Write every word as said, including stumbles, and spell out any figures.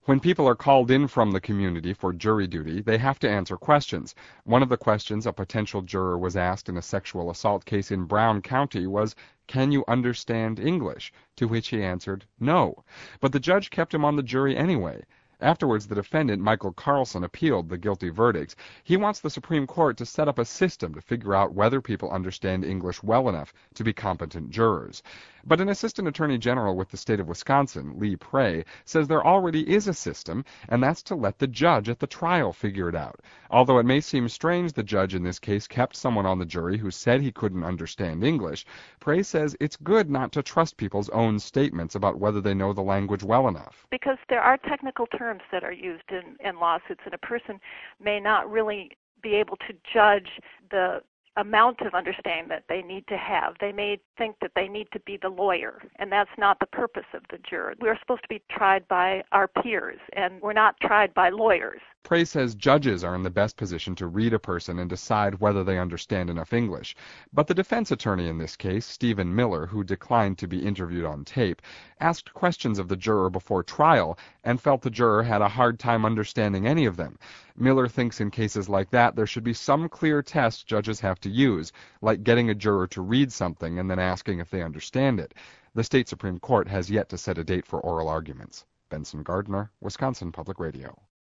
When people are called in from the community for jury duty, they have to answer questions. One of the questions a potential juror was asked in a sexual assault case in Brown County was, "Can you understand English?" To which he answered, "No." But the judge kept him on the jury anyway. Afterwards, the defendant, Michael Carlson, appealed the guilty verdicts. He wants the Supreme Court to set up a system to figure out whether people understand English well enough to be competent jurors. But an assistant attorney general with the state of Wisconsin, Lee Pray, says there already is a system, and that's to let the judge at the trial figure it out. Although it may seem strange the judge in this case kept someone on the jury who said he couldn't understand English, Pray says it's good not to trust people's own statements about whether they know the language well enough. Because there are technical terms that are used in, in lawsuits, and a person may not really be able to judge the amount of understanding that they need to have. They may think that they need to be the lawyer, and that's not the purpose of the juror. We're supposed to be tried by our peers, and we're not tried by lawyers. Pray says judges are in the best position to read a person and decide whether they understand enough English. But the defense attorney in this case, Stephen Miller, who declined to be interviewed on tape, asked questions of the juror before trial and felt the juror had a hard time understanding any of them. Miller thinks in cases like that there should be some clear test judges have to use, like getting a juror to read something and then asking if they understand it. The state Supreme Court has yet to set a date for oral arguments. Benson Gardner, Wisconsin Public Radio.